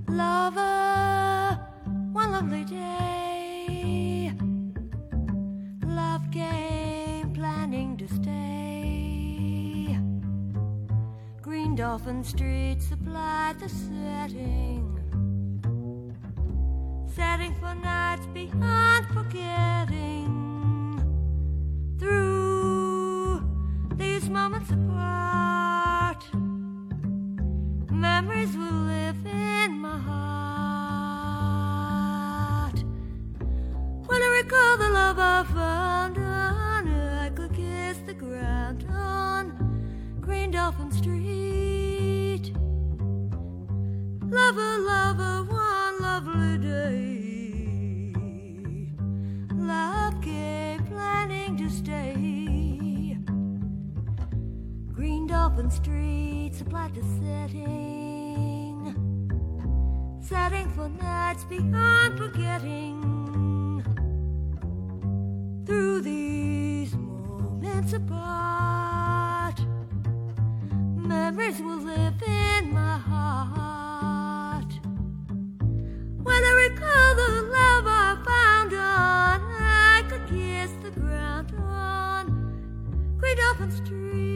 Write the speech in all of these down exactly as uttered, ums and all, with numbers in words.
Lover, one lovely day, love game, planning to stay. Green Dolphin Street supplied the setting, setting for nights beyond forgetting. Through these moments apart, memories will live in my heart. When I recall the love I found on, I could kiss the ground on Green Dolphin Street. Lover, lover, one lovely day, love gay, planning to stay. Green Dolphin Street supplied the setting, setting for nights beyond forgetting. Through these moments apart, memories will live in my heart. When I recall the love I found on, I could kiss the ground on Green Dolphin Street.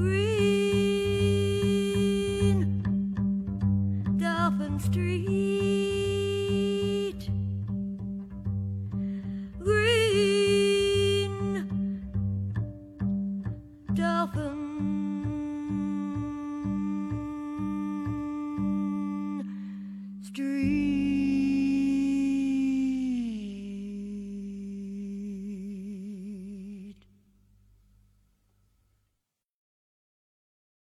Green Dolphin Street.